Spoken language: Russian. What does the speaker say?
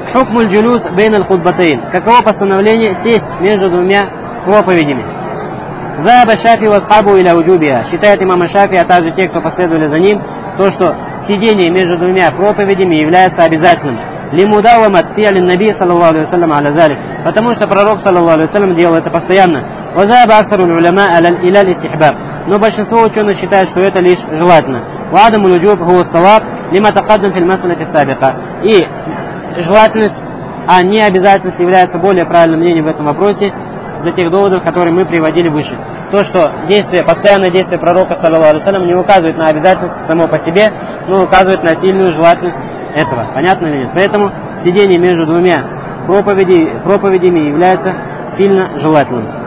Хукмуль джулус бейн аль-худбатейн. Каково постановление сесть между двумя проповедями? Заба Шафи васхабу иля уджубиа. Считает имам Шафи, а также те, кто последовали за ним, то, что сидение между двумя проповедями является обязательным. Лимудавамат фи'алин наби саллаллаху алейхи вассалям аля залик. Потому что пророк саллаллаху алейхи вассалям делал это постоянно. Вазаба аксаруль уляма иля истихбаб. Но большинство ученых считают, что это лишь желательно. Вадамуль уджуб хуа салаб лима тақаддам фил масалати сабиқа. И желательность, а не обязательность является более правильным мнением в этом вопросе из-за тех доводов, которые мы приводили выше. То, что постоянное действие пророка, саллаллаху алейхи вассалям, не указывает на обязательность само по себе, но указывает на сильную желательность этого. Понятно или нет? Поэтому сидение между двумя проповедями является сильно желательным.